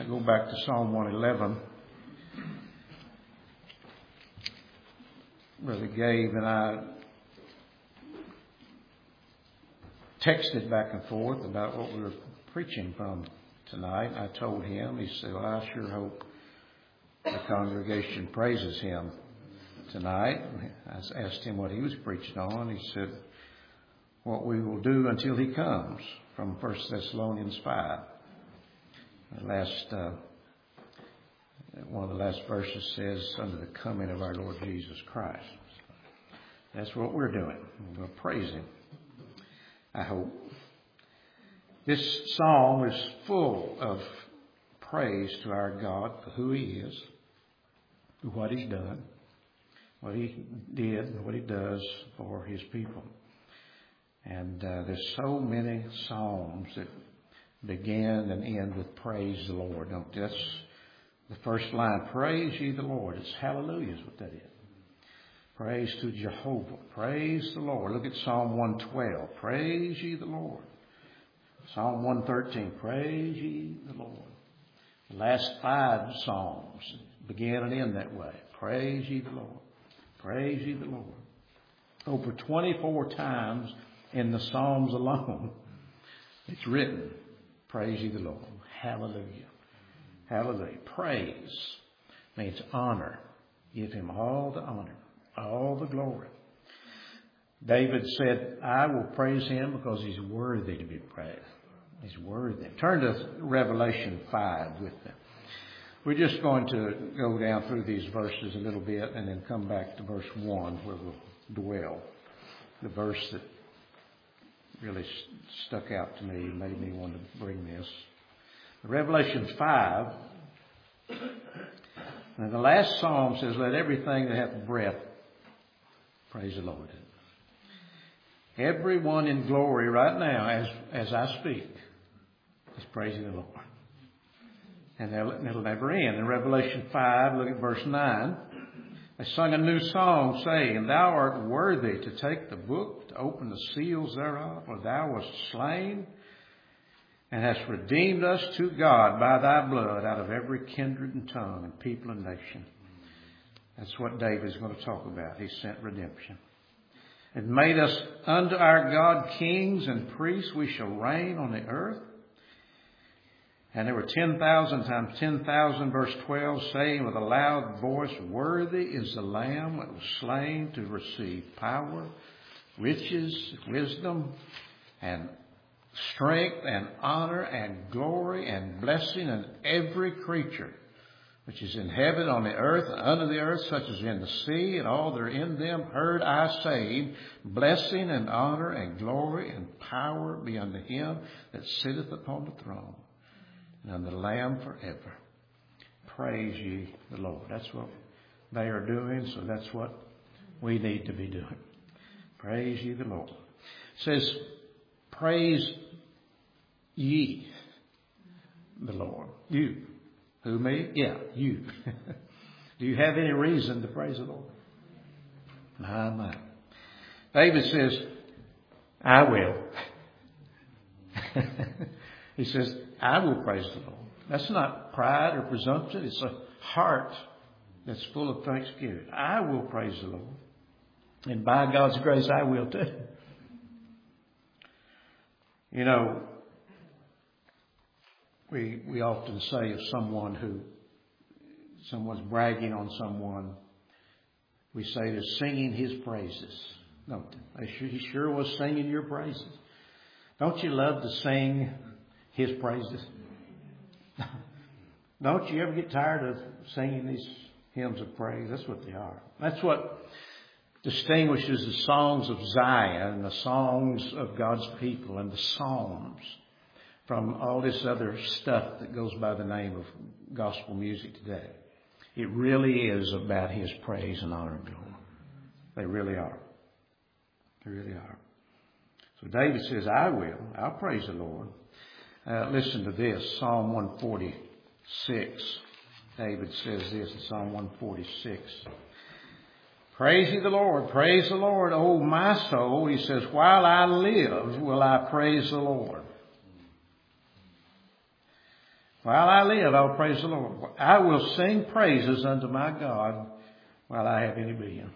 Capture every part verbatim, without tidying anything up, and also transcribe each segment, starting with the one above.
go back to Psalm one eleven. Brother Gabe and I texted back and forth about what we were preaching from tonight. I told him, he said, well, I sure hope the congregation praises him tonight. I asked him what he was preaching on. He said, what we will do until he comes, from First Thessalonians five. The last, uh, one of the last verses says, under the coming of our Lord Jesus Christ. That's what we're doing. We're going to praise him, I hope. This psalm is full of praise to our God for who he is, what he's done, what he did, and what he does for his people. And uh, there's so many psalms that begin and end with praise the Lord. Don't that's the first line. Praise ye the Lord. It's hallelujah is what that is. Praise to Jehovah. Praise the Lord. Look at Psalm one twelve. Praise ye the Lord. Psalm one thirteen. Praise ye the Lord. The last five psalms begin and end that way. Praise ye the Lord. Praise ye the Lord. Over twenty-four times in the Psalms alone, it's written, praise ye the Lord. Hallelujah. Hallelujah. Praise means honor. Give him all the honor, all the glory. David said, I will praise him because he's worthy to be praised. He's worthy. Turn to Revelation five with me. We're just going to go down through these verses a little bit and then come back to verse one where we'll dwell. The verse that really stuck out to me, made me want to bring this. Revelation five, and the last psalm says, let everything that hath breath praise the Lord. Everyone in glory right now, as, as I speak, is praising the Lord. And it'll never end. In Revelation five, look at verse nine. They sung a new song, saying, thou art worthy to take the book, to open the seals thereof, for thou wast slain, and hast redeemed us to God by thy blood out of every kindred and tongue and people and nation. That's what David is going to talk about. He sent redemption. And made us unto our God kings and priests. We shall reign on the earth. And there were ten thousand times ten thousand, verse twelve, saying with a loud voice, worthy is the Lamb that was slain to receive power, riches, wisdom, and strength, and honor, and glory, and blessing, and every creature which is in heaven, on the earth, and under the earth, such as in the sea, and all that are in them, heard I say, blessing, and honor, and glory, and power be unto him that sitteth upon the throne, and unto the Lamb forever. Praise ye the Lord. That's what they are doing, so that's what we need to be doing. Praise ye the Lord. It says, praise ye the Lord. You. Who, me? Yeah, you. Do you have any reason to praise the Lord? My, my. David says, I will. He says, I will praise the Lord. That's not pride or presumption. It's a heart that's full of thanksgiving. I will praise the Lord. And by God's grace, I will too. You know, we we often say of someone who, someone's bragging on someone, we say they're singing his praises. Don't they? He sure was singing your praises. Don't you love to sing his praises? Don't you ever get tired of singing these hymns of praise? That's what they are. That's what distinguishes the songs of Zion, the songs of God's people, and the Psalms from all this other stuff that goes by the name of gospel music today. It really is about his praise and honor and glory. They really are. They really are. So David says, I will. I'll praise the Lord. Uh, listen to this. Psalm one forty-six. David says this in Psalm one forty-six. Praise ye the Lord. Praise the Lord. O my soul, he says, while I live will I praise the Lord. While I live, I will praise the Lord. I will sing praises unto my God while I have any being.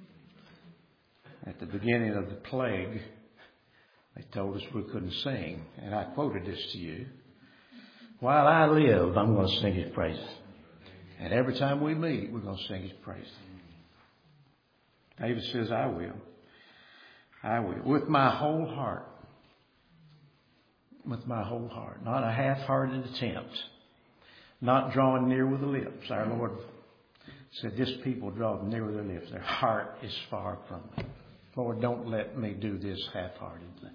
At the beginning of the plague, they told us we couldn't sing. And I quoted this to you. While I live, I'm going to sing His praises. And every time we meet, we're going to sing His praises. David says, I will. I will. With my whole heart. With my whole heart. Not a half-hearted attempt. Not drawing near with the lips. Our Lord said, this people draw near with their lips. Their heart is far from me. Lord, don't let me do this half-heartedly.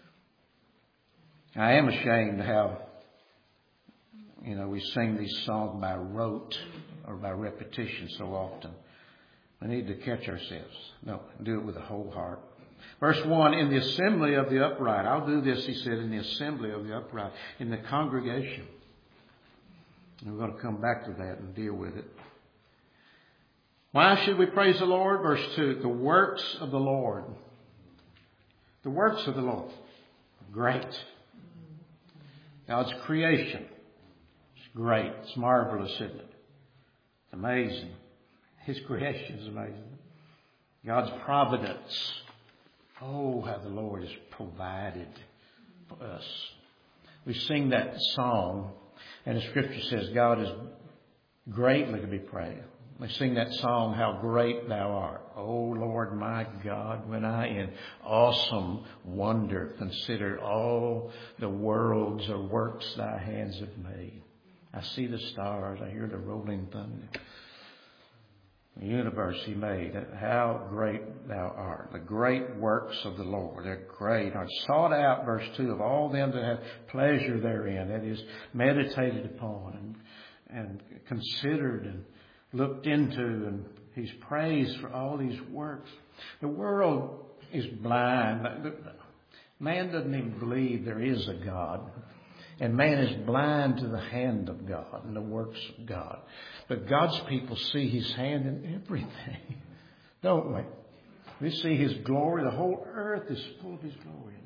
I am ashamed how, you know, we sing these songs by rote or by repetition so often. We need to catch ourselves. No, do it with a whole heart. Verse one, in the assembly of the upright. I'll do this, he said, in the assembly of the upright. In the congregation. And we're going to come back to that and deal with it. Why should we praise the Lord? Verse two, the works of the Lord. The works of the Lord. Great. God's creation. It's great. It's marvelous, isn't it? It's amazing. His creation is amazing. God's providence. Oh, how the Lord has provided for us. We sing that song, and the Scripture says God is greatly to be praised. We sing that song, How Great Thou Art. Oh, Lord, my God, when I in awesome wonder consider all the worlds or works Thy hands have made. I see the stars. I hear the rolling thunder. The universe He made. How great Thou art. The great works of the Lord. They're great. Are sought out, verse two, of all them that have pleasure therein. That is meditated upon and, and considered and looked into, and He's praised for all these works. The world is blind. Man doesn't even believe there is a God. And man is blind to the hand of God and the works of God. But God's people see His hand in everything, don't we? We see His glory. The whole earth is full of His glory.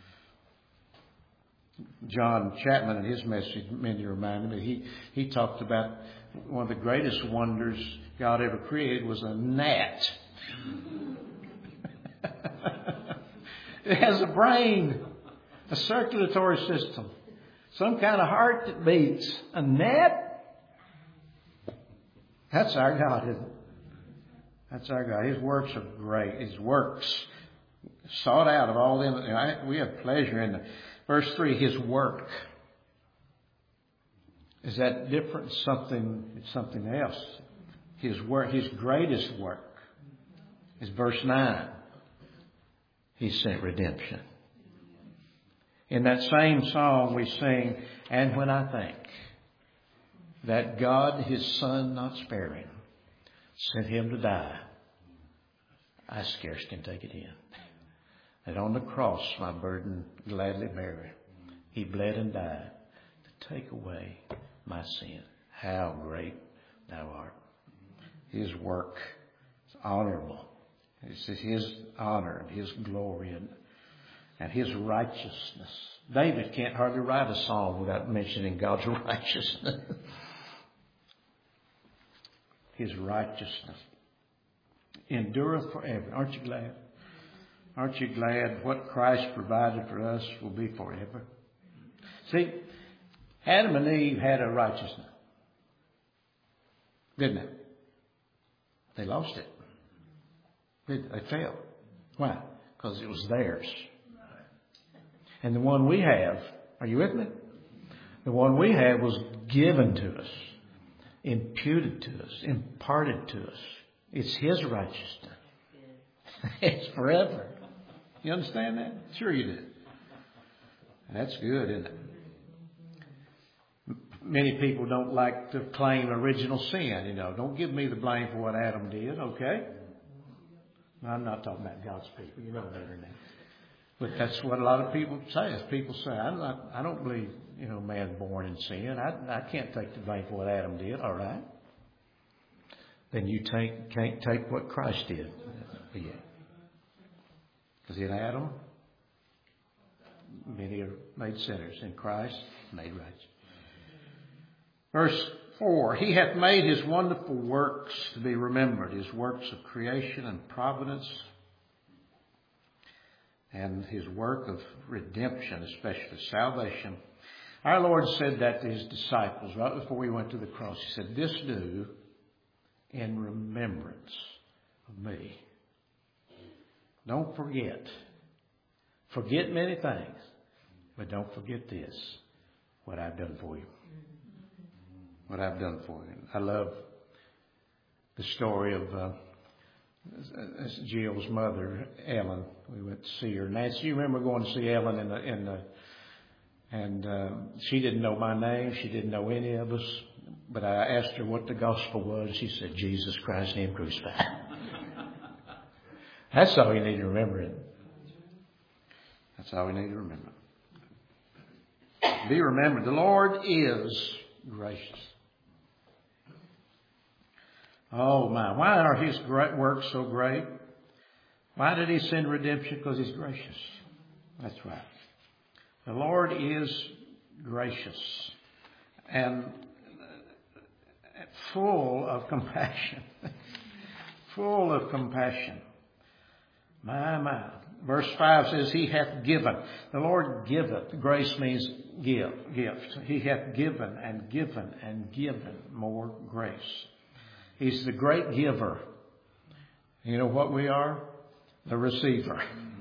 John Chapman, in his message, many reminded me, he, he talked about one of the greatest wonders God ever created was a gnat. It has a brain, a circulatory system, some kind of heart that beats. A gnat? That's our God, isn't it? That's our God. His works are great. His works sought out of all them. We have pleasure in them. Verse three, His work. Is that different? Something, it's something else. His work, His greatest work is verse nine. He sent redemption. In that same song we sing, and when I think that God, His Son not sparing, sent Him to die, I scarce can take it in. That on the cross my burden gladly bearing, He bled and died to take away my sin. How great Thou art. His work is honorable. It's His honor and His glory and, and His righteousness. David can't hardly write a song without mentioning God's righteousness. His righteousness endureth forever. Aren't you glad? Aren't you glad what Christ provided for us will be forever? See, Adam and Eve had a righteousness, didn't they? They lost it. They failed. Why? Because it was theirs. And the one we have, are you with me? The one we have was given to us, imputed to us, imparted to us. It's His righteousness. It's forever. You understand that? Sure you do. And that's good, isn't it? Many people don't like to claim original sin. You know, don't give me the blame for what Adam did, okay? I'm not talking about God's people. You know better than that. But that's what a lot of people say. As people say, I'm not, I don't believe, you know, man born in sin. I, I can't take the blame for what Adam did. All right. Then you take, can't take what Christ did. Yeah. Because in Adam, many are made sinners. In Christ, made righteous. Verse four, He hath made His wonderful works to be remembered, His works of creation and providence, and His work of redemption, especially salvation. Our Lord said that to His disciples right before He went to the cross. He said, this do in remembrance of me. Don't forget. Forget many things, but don't forget this, what I've done for you. What I've done for you. I love the story of uh, Jill's mother, Ellen. We went to see her. Nancy, you remember going to see Ellen in the, in the and uh, she didn't know my name. She didn't know any of us. But I asked her what the gospel was. She said, Jesus Christ and Him crucified. That's all you need to remember it. That's all we need to remember. Be remembered, the Lord is gracious. Oh my, why are His great works so great? Why did He send redemption? Because He's gracious. That's right. The Lord is gracious and full of compassion. Full of compassion. My, my. Verse five says, He hath given. The Lord giveth. Grace means give, gift. He hath given and given and given more grace. He's the great giver. You know what we are? The receiver.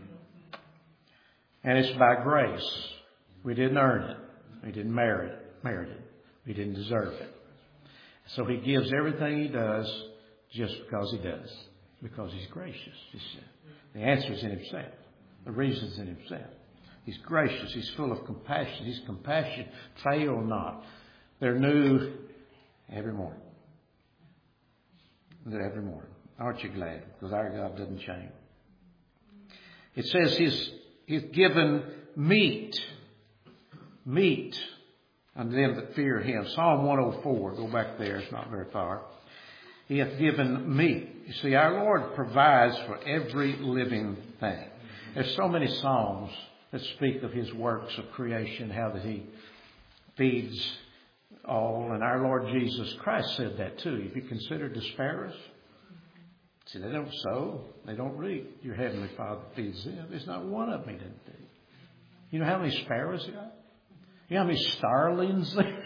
And it's by grace. We didn't earn it. We didn't merit it. Merit it. We didn't deserve it. So He gives everything He does just because He does. Because He's gracious. The answer is in Himself. The reason is in Himself. He's gracious. He's full of compassion. His compassion fail not. They're new every morning. They're every morning. Aren't you glad? Because our God doesn't change. It says He's, he's given meat. Meat unto them that fear Him. Psalm one oh four. Go back there. It's not very far. He hath given meat. You see, our Lord provides for every living thing. There's so many Psalms that speak of His works of creation, how that He feeds all. And our Lord Jesus Christ said that too. If you consider the sparrows, see, they don't sow, they don't reap. Your Heavenly Father feeds them. There's not one of them He didn't feed. You know how many sparrows He got? You know how many starlings there?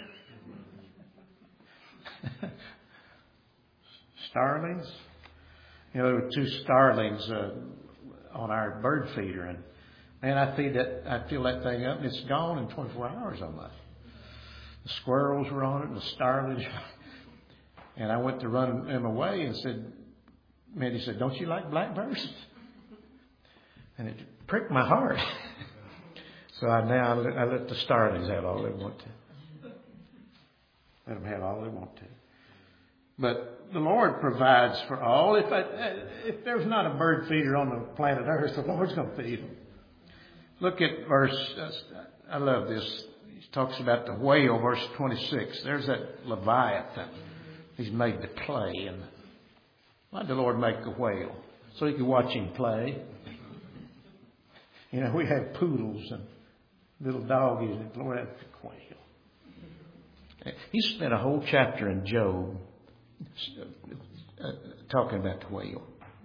Starlings? You know, there were two starlings uh, on our bird feeder, and man, I feed that, I fill that thing up, and it's gone in twenty-four hours almost. The squirrels were on it, and the starlings, and I went to run them away, and said, man, he said, "Don't you like blackbirds?" And it pricked my heart. So I now I let, I let the starlings have all they want to. Let them have all they want to. But the Lord provides for all. If I, if there's not a bird feeder on the planet Earth, the Lord's going to feed them. Look at verse, I love this. He talks about the whale, verse twenty-six. There's that Leviathan. He's made to play. And why did the Lord make a whale? So He could watch him play. You know, we have poodles and little doggies, and the Lord had a whale. He spent a whole chapter in Job uh, talking about the whale.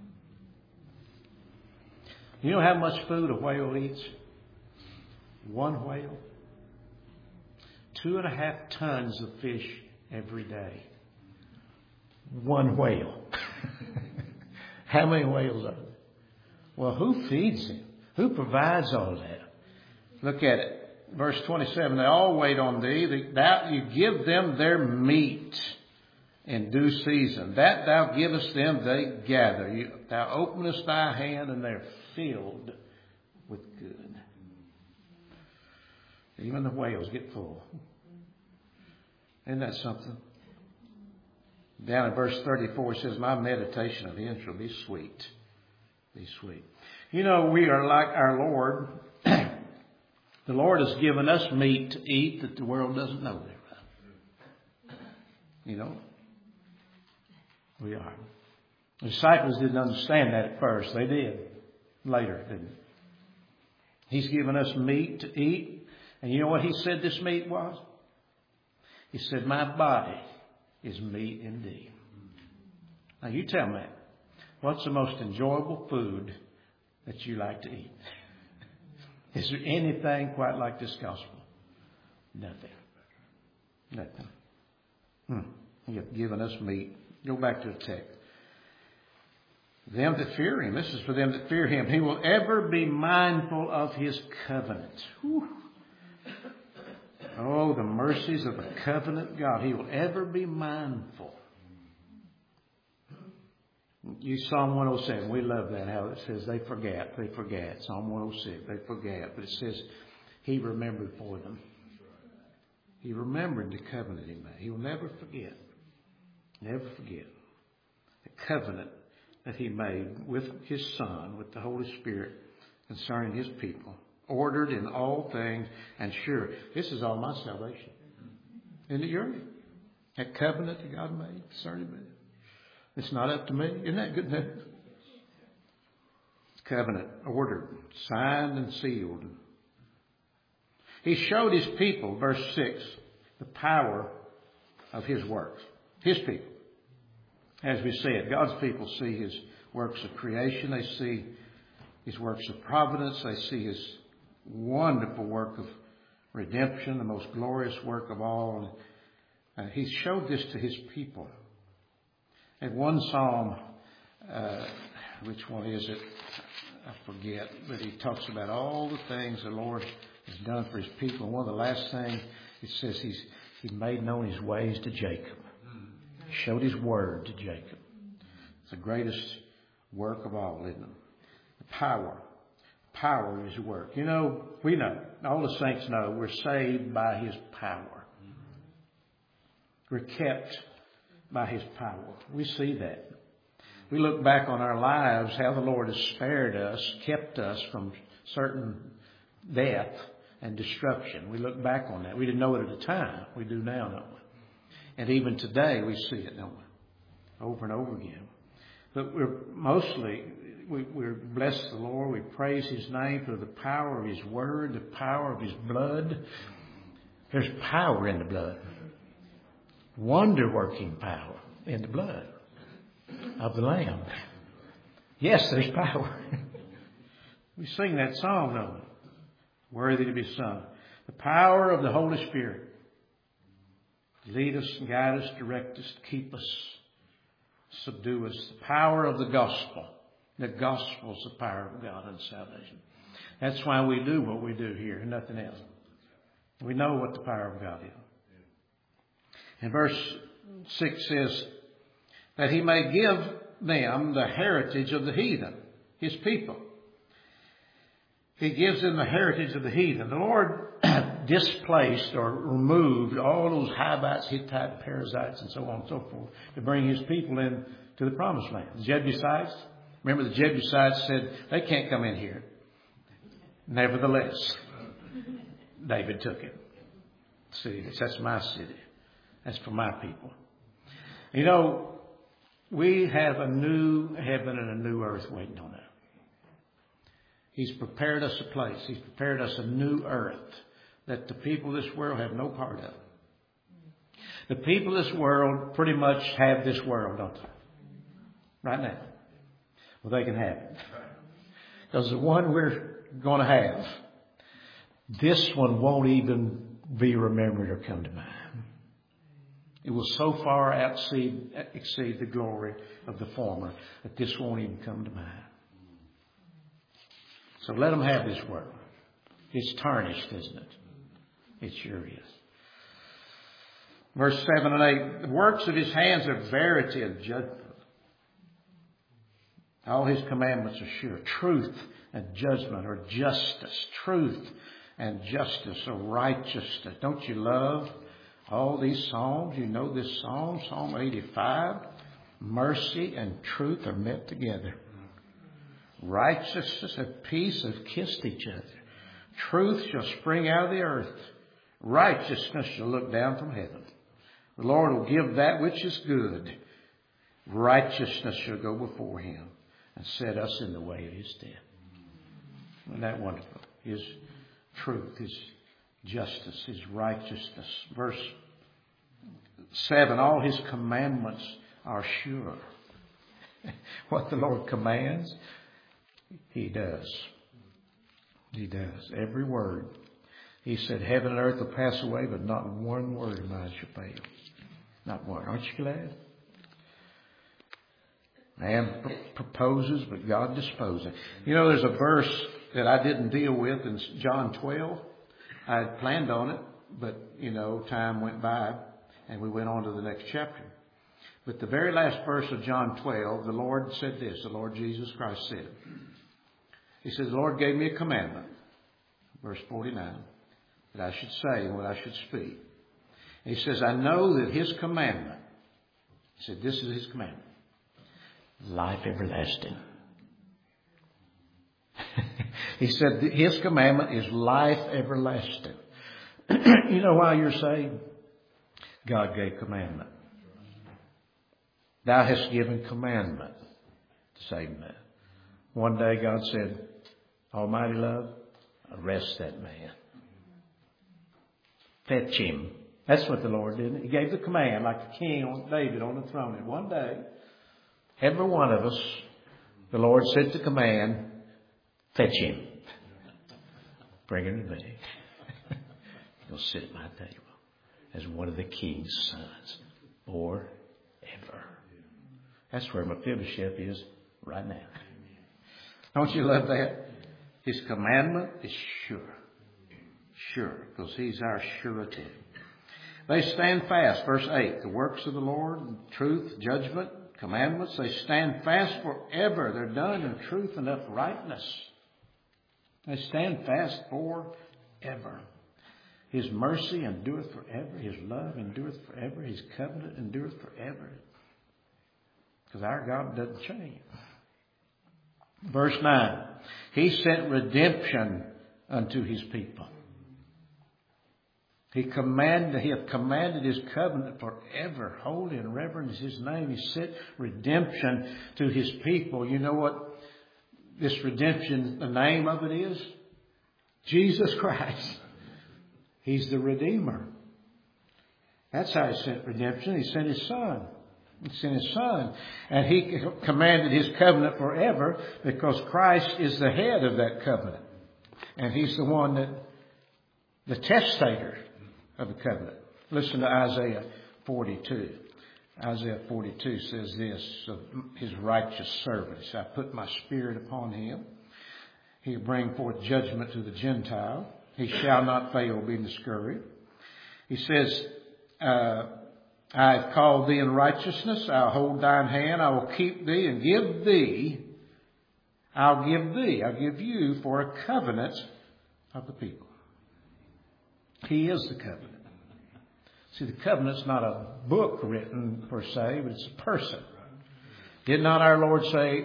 You know how much food a whale eats? One whale. Two and a half tons of fish every day. One whale. How many whales are there? Well, who feeds him? Who provides all that? Look at it. Verse twenty-seven, they all wait on thee. Thou, you give them their meat in due season. That thou givest them, they gather. You, thou openest thy hand, and they're filled with good. Even the whales get full. Isn't that something? Down in verse thirty-four, it says, my meditation of him shall be sweet. Be sweet. You know, we are like our Lord. The Lord has given us meat to eat that the world doesn't know about. You know, we are. The disciples didn't understand that at first. They did. Later, didn't they? He's given us meat to eat. And you know what He said this meat was? He said, my body is meat indeed. Now you tell me, what's the most enjoyable food that you like to eat? Is there anything quite like this gospel? Nothing. Nothing. Hmm. He hath given us meat. Go back to the text. Them that fear him. This is for them that fear him. He will ever be mindful of his covenant. Whew. Oh, the mercies of a covenant God. He will ever be mindful. You Psalm one oh seven. We love that, how it says they forget. They forget. Psalm one oh six. They forget. But it says he remembered for them. He remembered the covenant he made. He will never forget. Never forget. The covenant that he made with his Son, with the Holy Spirit, concerning his people. Ordered in all things and sure. This is all my salvation. Isn't it yours? That covenant that God made concerning me. It's not up to me. Isn't that good news? Covenant ordered, signed and sealed. He showed his people, verse six, the power of his works. His people. As we said, God's people see his works of creation. They see his works of providence. They see his wonderful work of redemption, the most glorious work of all. Uh, he showed this to his people. And one psalm, uh, which one is it? I forget. But he talks about all the things the Lord has done for his people. And one of the last things, it says he's he made known his ways to Jacob. Showed his word to Jacob. It's the greatest work of all, isn't it? The power. Power of his work. You know, we know, all the saints know, we're saved by his power. We're kept by his power. We see that. We look back on our lives, how the Lord has spared us, kept us from certain death and destruction. We look back on that. We didn't know it at the time. We do now, don't we? And even today we see it, don't we? Over and over again. But we're mostly, we, we're bless the Lord. We praise his name through the power of his word, the power of his blood. There's power in the blood. Wonder-working power in the blood of the Lamb. Yes, there's power. We sing that song, don't we? Worthy to be sung. The power of the Holy Spirit. Lead us, guide us, direct us, keep us, subdue us. The power of the gospel. The gospel is the power of God unto salvation. That's why we do what we do here and nothing else. We know what the power of God is. And verse six says that he may give them the heritage of the heathen, his people. He gives them the heritage of the heathen. The Lord displaced or removed all those Hivites, Hittites, Perizzites, and so on and so forth to bring his people in to the promised land. The Jebusites, remember the Jebusites said, they can't come in here. Nevertheless, David took it. See, that's my city. That's for my people. You know, we have a new heaven and a new earth waiting on us. He's prepared us a place. He's prepared us a new earth that the people of this world have no part of. The people of this world pretty much have this world, don't they? Right now. Well, they can have it. Because the one we're going to have, this one won't even be remembered or come to mind. It will so far exceed, exceed the glory of the former that this won't even come to mind. So let them have this world. It's tarnished, isn't it? It sure is. Verse seven and eight. The works of his hands are verity and judgment. All his commandments are sure. Truth and judgment or justice. Truth and justice or righteousness. Don't you love all these psalms? You know this psalm, Psalm eighty-five. Mercy and truth are met together. Righteousness and peace have kissed each other. Truth shall spring out of the earth. Righteousness shall look down from heaven. The Lord will give that which is good. Righteousness shall go before him and set us in the way of his death. Isn't that wonderful? His truth, his justice, his righteousness. Verse seven, all His commandments are sure. What the Lord commands, He does. He does. Every word. He said, heaven and earth will pass away, but not one word of mine shall fail. Not one. Aren't you glad? Man pr- proposes, but God disposes. You know, there's a verse that I didn't deal with in John twelve. I had planned on it, but, you know, time went by and we went on to the next chapter. But the very last verse of John twelve, the Lord said this, the Lord Jesus Christ said. He said, the Lord gave me a commandment, verse forty-nine, that I should say and what I should speak. And He says, I know that His commandment, He said, this is His commandment, life everlasting. He said, His commandment is life everlasting. You know why you're saved? God gave commandment. Thou hast given commandment to save man. One day God said, Almighty love, arrest that man. Fetch him. That's what the Lord did. He gave the command like a king on David on the throne. And one day, every one of us, the Lord sent the command, fetch him. Bring him to me. He'll sit at my table as one of the king's sons forever. That's where Mephibosheth is right now. Don't you love that? His commandment is sure. Sure, because He's our surety. They stand fast. Verse eight, the works of the Lord, truth, judgment, commandments, they stand fast forever. They're done in truth and uprightness. They stand fast forever. His mercy endureth forever. His love endureth forever. His covenant endureth forever. Because our God doesn't change. Verse nine. He sent redemption unto His people. He commanded, He hath commanded His covenant forever. Holy and reverend is His name. He sent redemption to His people. You know what this redemption, the name of it is? Jesus Christ. He's the Redeemer. That's how He sent redemption. He sent His Son. He sent His Son. And He commanded His covenant forever because Christ is the head of that covenant. And He's the one that, the testator of the covenant. Listen to Isaiah forty-two. Isaiah forty-two says this of His righteous servants. I put my spirit upon him. He'll bring forth judgment to the Gentile. He shall not fail, be discouraged. He says, uh, I have called thee in righteousness. I'll hold thine hand. I will keep thee and give thee. I'll give thee. I'll give you for a covenant of the people. He is the covenant. See, the covenant's not a book written per se, but it's a person. Did not our Lord say,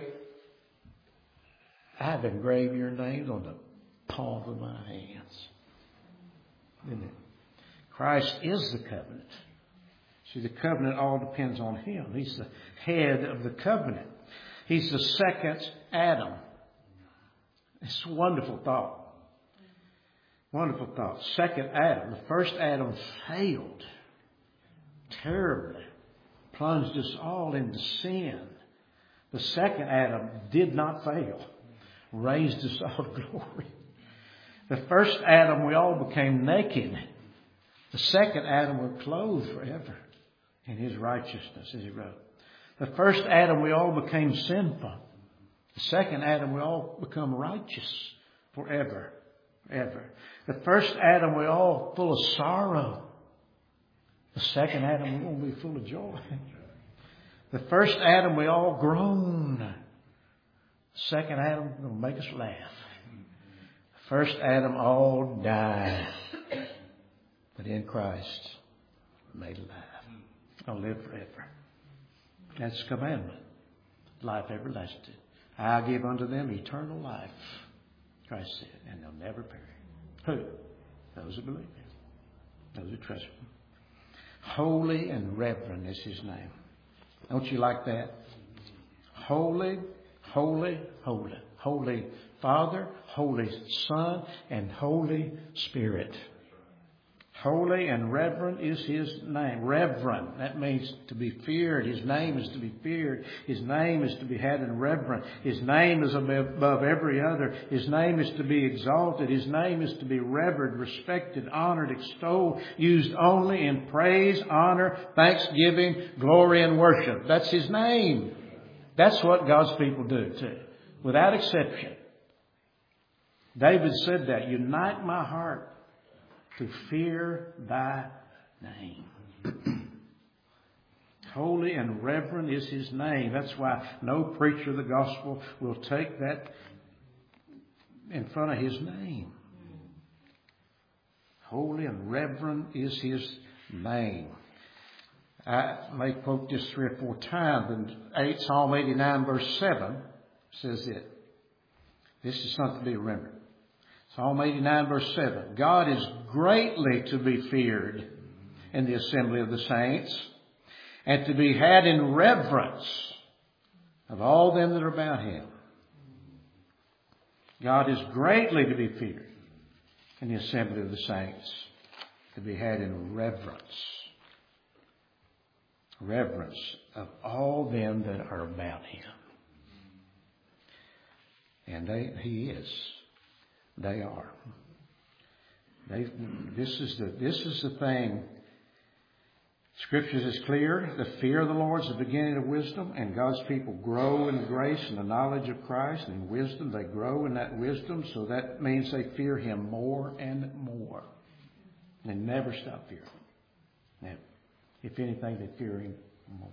I have engraved your names on the palm of my hands? Didn't it? Christ is the covenant. See, the covenant all depends on Him. He's the head of the covenant. He's the second Adam. It's a wonderful thought. Wonderful thought. Second Adam. The first Adam failed terribly. Plunged us all into sin. The second Adam did not fail. Raised us all to glory. The first Adam, we all became naked. The second Adam, we're clothed forever in His righteousness, as He wrote. The first Adam, we all became sinful. The second Adam, we all become righteous forever. Ever. The first Adam, we're all full of sorrow. The second Adam, we're going to be full of joy. The first Adam, we all groan. The second Adam, we're going to make us laugh. The first Adam, all die. But in Christ, we're made alive. I'll live forever. That's the commandment. Life everlasting. I'll give unto them eternal life. Christ said, and they'll never perish. Who? Those who believe Him. Those who trust Him. Holy and reverend is His name. Don't you like that? Holy, holy, holy. Holy Father, Holy Son, and Holy Spirit. Holy and reverent is His name. Reverent, that means to be feared. His name is to be feared. His name is to be had in reverence. His name is above every other. His name is to be exalted. His name is to be revered, respected, honored, extolled, used only in praise, honor, thanksgiving, glory, and worship. That's His name. That's what God's people do too, without exception. David said that, unite my heart to fear Thy name. Holy and reverent is His name. That's why no preacher of the gospel will take that in front of His name. Holy and reverent is His name. I may quote this three or four times. In eight, Psalm eighty-nine verse seven says it. This is something to be remembered. Psalm eighty-nine verse seven. God is greatly to be feared in the assembly of the saints, and to be had in reverence of all them that are about Him. God is greatly to be feared in the assembly of the saints, to be had in reverence. Reverence of all them that are about Him. And they, He is. They are. They, this is the this is the thing. Scriptures is clear. The fear of the Lord is the beginning of wisdom, and God's people grow in grace and the knowledge of Christ, and in wisdom they grow in that wisdom. So that means they fear Him more and more. They never stop fearing Him. Never. If anything, they fear Him more.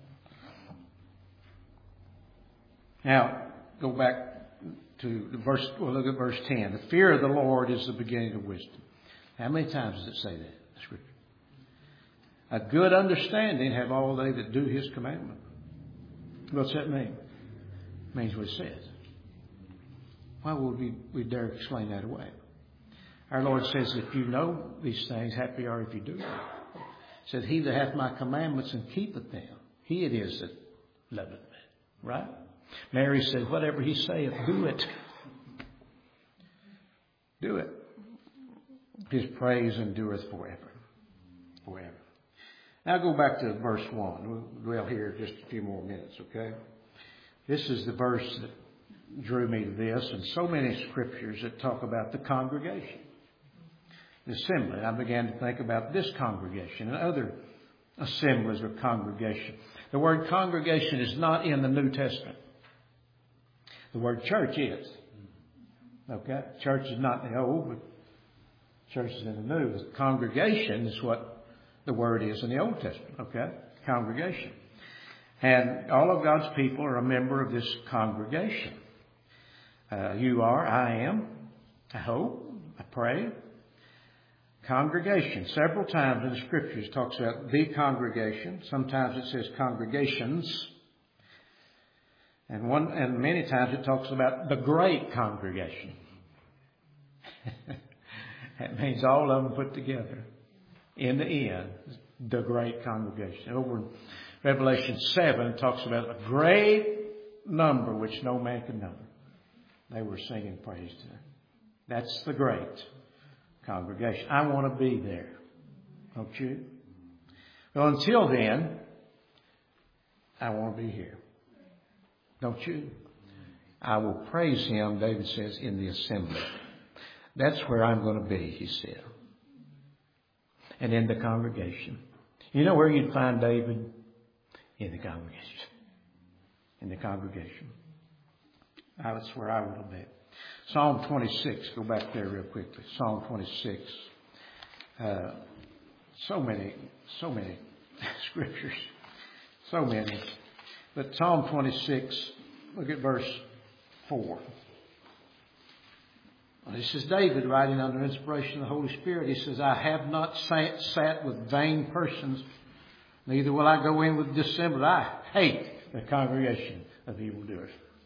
Now, go back to the verse. Well, look at verse ten. The fear of the Lord is the beginning of wisdom. How many times does it say that in the Scripture? A good understanding have all they that do His commandment. What's that mean? It means what it says. Why would we, we dare explain that away? Our Lord says, if you know these things, happy are if you do them. Said, he that hath my commandments and keepeth them, he it is that loveth me. Right? Mary said, whatever He saith, do it. Do it. His praise endureth forever. Forever. Now go back to verse one. We'll dwell here just a few more minutes, okay? This is the verse that drew me to this, and so many scriptures that talk about the congregation. The assembly. I began to think about this congregation and other assemblies or congregation. The word congregation is not in the New Testament. The word church is. Okay? Church is not in the Old, but church is in the New. Congregation is what the word is in the Old Testament. Okay? Congregation. And all of God's people are a member of this congregation. Uh, you are, I am, I hope, I pray. Congregation. Several times in the Scriptures it talks about the congregation. Sometimes it says congregations. And one and many times it talks about the great congregation. That means all of them put together. In the end, the great congregation. Over in Revelation seven it talks about a great number which no man can number. They were singing praise to Him. That's the great congregation. I want to be there. Don't you? Well, until then, I want to be here. Don't you? I will praise Him, David says, in the assembly. That's where I'm going to be, he said. And in the congregation. You know where you'd find David? In the congregation. In the congregation. That's where I want to be. Psalm twenty-six. Go back there real quickly. Psalm twenty-six. Uh, so many, so many scriptures. So many. But Psalm twenty-six, look at verse four. Well, this is David writing under inspiration of the Holy Spirit. He says, I have not sat, sat with vain persons, neither will I go in with dissemblers. I hate the congregation of evildoers.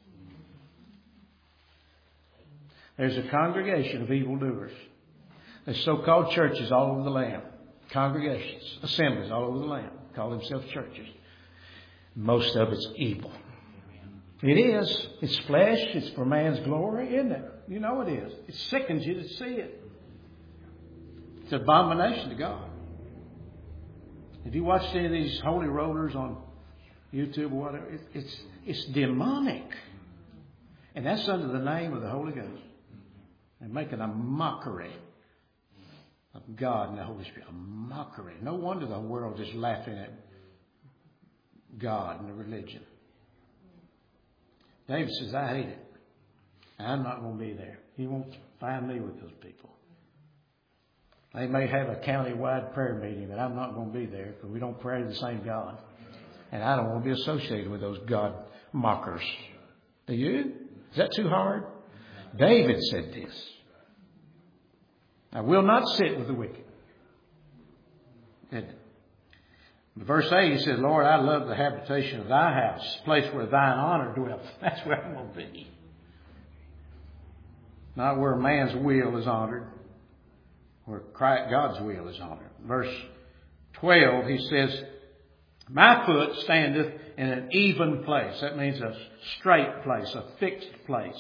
There's a congregation of evildoers. There's so-called churches all over the land. Congregations, assemblies all over the land. Call themselves churches. Most of it's evil. It is. It's flesh. It's for man's glory, isn't it? You know it is. It sickens you to see it. It's an abomination to God. If you watch any of these holy rollers on YouTube or whatever, it, it's it's demonic. And that's under the name of the Holy Ghost. They're making a mockery of God and the Holy Spirit. A mockery. No wonder the world is laughing at God and the religion. David says, I hate it. I'm not going to be there. He won't find me with those people. They may have a county-wide prayer meeting, but I'm not going to be there because we don't pray to the same God. And I don't want to be associated with those God mockers. Do you? Is that too hard? David said this. I will not sit with the wicked. In verse eight, he says, Lord, I love the habitation of thy house, place where thine honor dwells. That's where I'm going to be. Not where man's will is honored, where God's will is honored. Verse twelve, he says, my foot standeth in an even place. That means a straight place, a fixed place.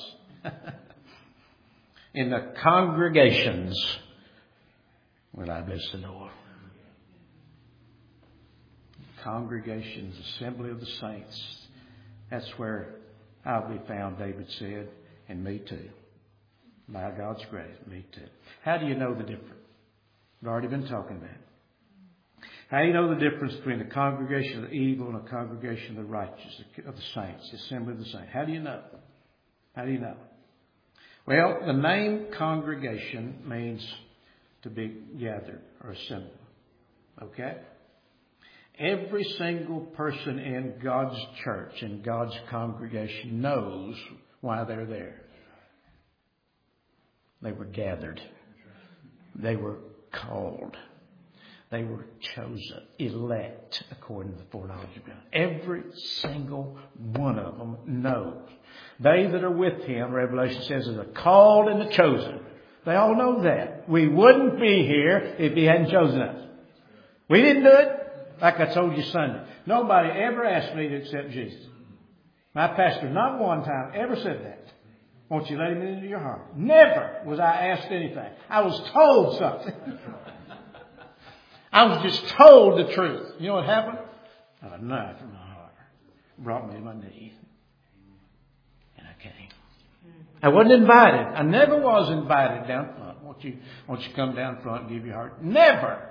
In the congregations will I bless the Lord. Congregations, assembly of the saints. That's where I'll be found, David said, and me too. By God's grace, me too. How do you know the difference? We've already been talking about it. How do you know the difference between the congregation of the evil and the congregation of the righteous, of the saints, the assembly of the saints? How do you know? How do you know? Well, the name congregation means to be gathered or assembled. Okay? Every single person in God's church, in God's congregation, knows why they're there. They were gathered. They were called. They were chosen, elect, according to the foreknowledge of God. Every single one of them knows. They that are with him, Revelation says, are the called and the chosen. They all know that. We wouldn't be here if he hadn't chosen us. We didn't do it. Like I told you Sunday. Nobody ever asked me to accept Jesus. My pastor, not one time, ever said that. Won't you let him into your heart? Never was I asked anything. I was told something. I was just told the truth. You know what happened? A knife in my heart brought me to my knees. And I came. I wasn't invited. I never was invited down front. Won't you, won't you come down front and give your heart? Never.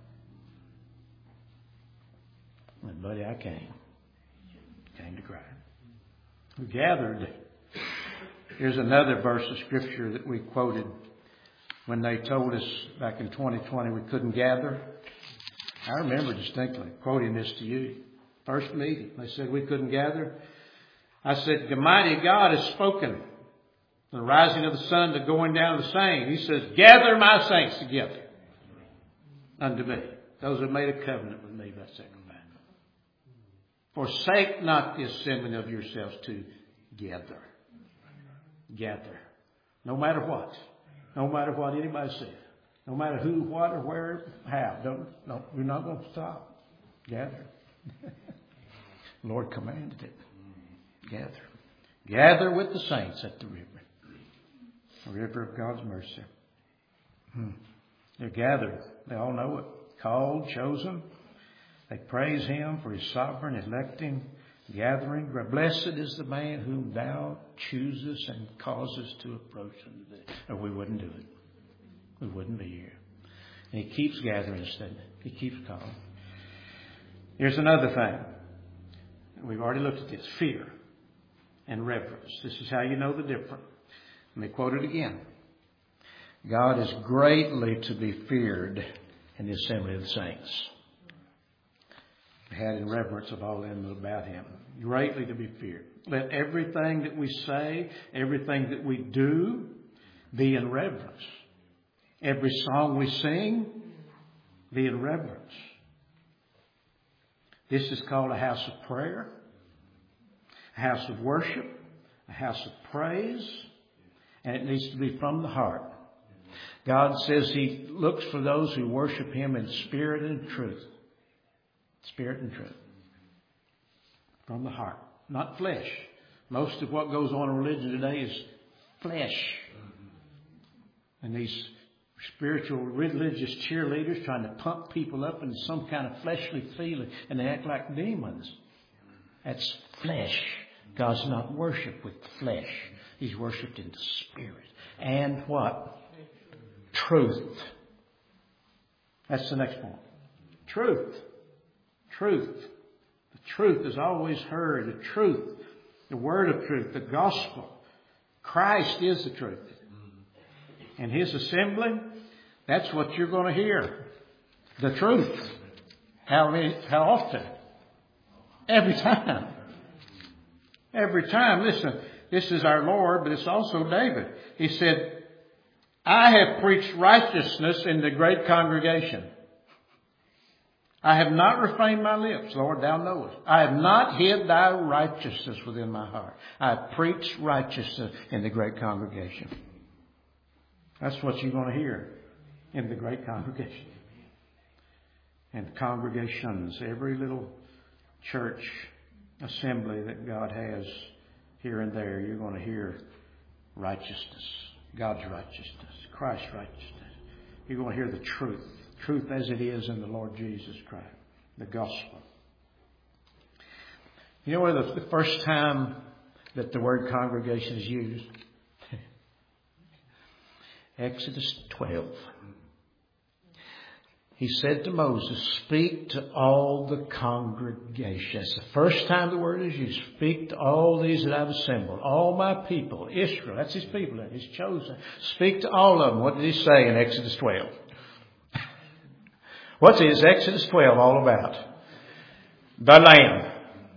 And buddy, I came. Came to Christ. We gathered. Here's another verse of Scripture that we quoted when they told us back in twenty twenty we couldn't gather. I remember distinctly quoting this to you. First meeting, they said we couldn't gather. I said, the mighty God has spoken. The rising of the sun, the going down of the same. He says, gather my saints together unto me. Those who made a covenant with me by sacrifice. Forsake not the assembling of yourselves together. Gather. No matter what. No matter what anybody says. No matter who, what, or where, how. Don't, no, we're not going to stop. Gather. The Lord commanded it. Gather. Gather with the saints at the river. The river of God's mercy. Hmm. They're gathered. They all know it. Called, chosen. They praise him for his sovereign, electing, gathering. Blessed is the man whom thou choosest and causes to approach unto thee. Or we wouldn't do it. We wouldn't be here. And he keeps gathering us, doesn't he? He keeps calling. Here's another thing. We've already looked at this. Fear and reverence. This is how you know the difference. Let me quote it again. God is greatly to be feared in the assembly of the saints. Had in reverence of all them about him. Greatly to be feared. Let everything that we say, everything that we do, be in reverence. Every song we sing, be in reverence. This is called a house of prayer, a house of worship, a house of praise, and it needs to be from the heart. God says he looks for those who worship him in spirit and truth. Spirit and truth. From the heart. Not flesh. Most of what goes on in religion today is flesh. And these spiritual, religious cheerleaders trying to pump people up into some kind of fleshly feeling, and they act like demons. That's flesh. God's not worshipped with flesh. He's worshipped in the Spirit. And what? Truth. That's the next point. Truth. Truth. The truth is always heard. The truth. The word of truth. The gospel. Christ is the truth. And His assembly, that's what you're going to hear. The truth. How many, how often? Every time. Every time. Listen, this is our Lord, but it's also David. He said, I have preached righteousness in the great congregation. I have not refrained my lips, Lord, thou knowest. I have not hid thy righteousness within my heart. I have preached righteousness in the great congregation. That's what you're going to hear in the great congregation. And congregations, every little church assembly that God has here and there, you're going to hear righteousness, God's righteousness, Christ's righteousness. You're going to hear the truth, truth as it is in the Lord Jesus Christ, the gospel. You know where the, the first time that the word congregation is used? Exodus twelve. He said to Moses, speak to all the congregation. That's the first time the word is used. Speak to all these that I've assembled. All my people, Israel. That's His people, His chosen. Speak to all of them. What did He say in Exodus twelve? What's is Exodus twelve all about? The Lamb.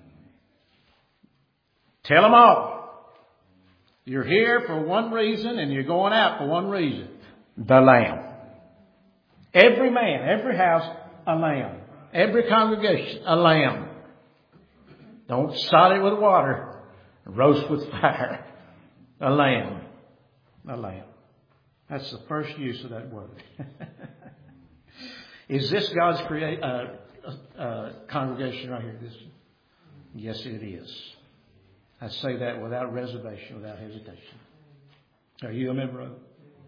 Tell them all. You're here for one reason and you're going out for one reason. The Lamb. Every man, every house, a lamb. Every congregation, a lamb. Don't sod it with water. Roast with fire. A lamb. A lamb. That's the first use of that word. Is this God's create, uh, uh, congregation right here? This, yes, it is. I say that without reservation, without hesitation. Are you a member of it?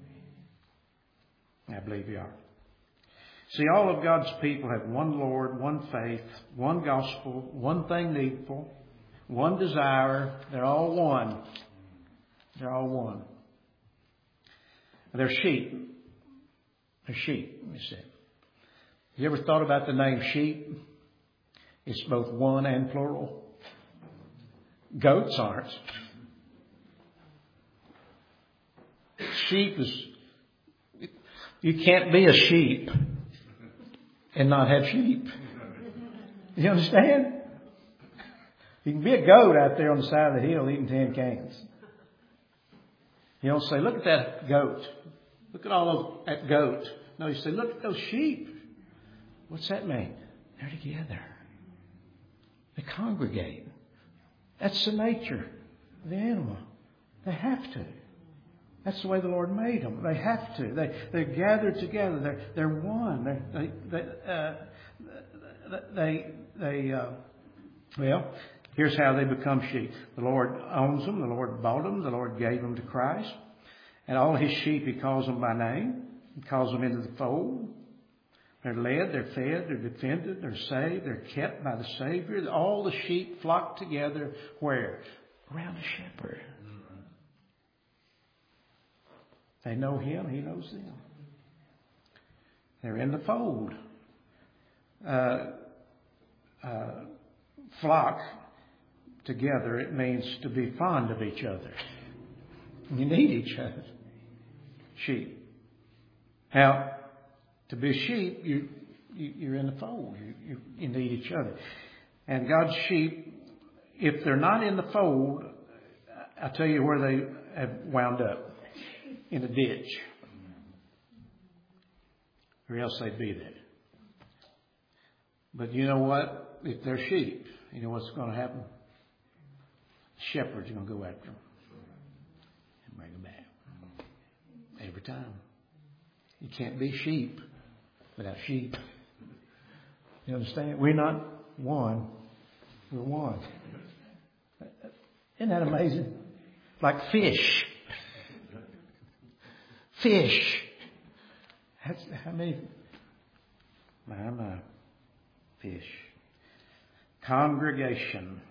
I believe you are. See, all of God's people have one Lord, one faith, one gospel, one thing needful, one desire. They're all one. They're all one. They're sheep. They're sheep, you said. You ever thought about the name sheep? It's both one and plural. Goats aren't. Sheep is... You can't be a sheep and not have sheep. You understand? You can be a goat out there on the side of the hill eating tin cans. You don't say, look at that goat. Look at all of that goat. No, you say, look at those sheep. What's that mean? They're together. They congregate. That's the nature of the animal. They have to. That's the way the Lord made them. They have to. They they're gathered together. They're they're one. They they they uh, they, they uh, well. Here's how they become sheep. The Lord owns them. The Lord bought them. The Lord gave them to Christ. And all His sheep, He calls them by name. He calls them into the fold. They're led. They're fed. They're defended. They're saved. They're kept by the Savior. All the sheep flock together where? Around the shepherd. They know Him. He knows them. They're in the fold. Uh, uh, flock together, it means to be fond of each other. You need each other. Sheep. Now, to be sheep, you, you, you're in the fold. You, you, you need each other. And God's sheep, if they're not in the fold, I'll tell you where they have wound up. In a ditch. Or else they'd be there. But you know what? If they're sheep, you know what's going to happen? Shepherds are going to go after them. And bring them back. Every time. You can't be sheep without sheep. You understand? We're not one. We're one. Isn't that amazing? Like fish. Fish. How many? My, my. Fish. Congregation.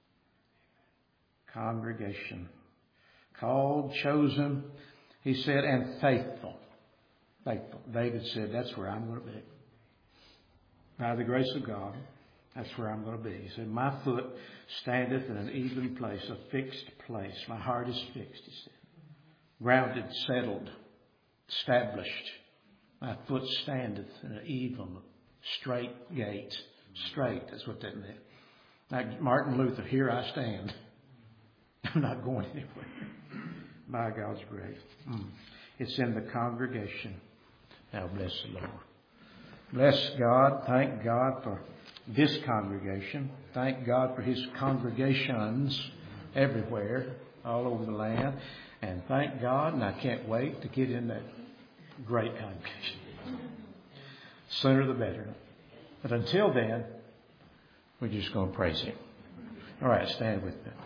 Congregation. Called, chosen, he said, and faithful. Faithful. David said, that's where I'm going to be. By the grace of God, that's where I'm going to be. He said, my foot standeth in an even place, a fixed place. My heart is fixed, he said. Grounded, settled, established. My foot standeth in an even, straight gate. Straight, that's what that meant. Like Martin Luther, here I stand. I'm not going anywhere. By God's grace. Mm. It's in the congregation. Now bless the Lord. Bless God. Thank God for this congregation. Thank God for His congregations everywhere, all over the land. And thank God, and I can't wait to get in that great congregation. Sooner the better. But until then, we're just going to praise Him. All right, stand with me.